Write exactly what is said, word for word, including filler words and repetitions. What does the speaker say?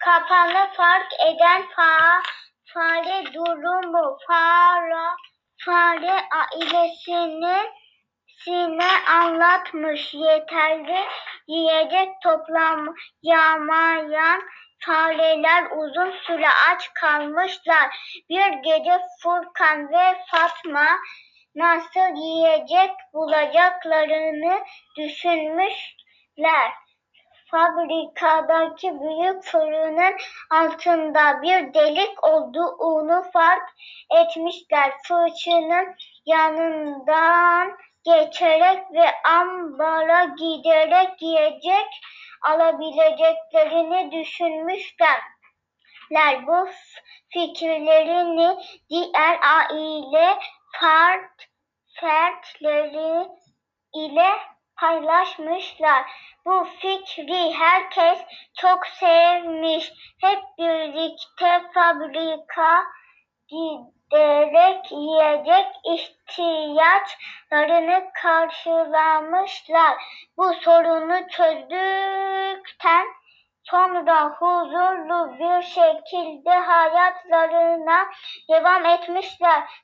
kapanı fark eden fa, fare durumu fara, fare ailesinin sine anlatmış. Yeterli yiyecek toplayamayan fareler uzun süre aç kalmışlar. Bir gece Furkan ve Fatma nasıl yiyecek bulacaklarını düşünmüşler. Fabrikadaki büyük fırının altında bir delik olduğunu fark etmişler. Fırçanın yanından geçerek ve ambara giderek yiyecek alabileceklerini düşünmüşler. Bu fikirlerini diğer aile fert, fertleri ile paylaşmışlar. Bu fikri herkes çok sevmiş. Hep birlikte fabrika giderek yiyecek ihtiyaçlarını karşılamışlar. Bu sorunu çözdükten sonra huzurlu bir şekilde hayatlarına devam etmişler.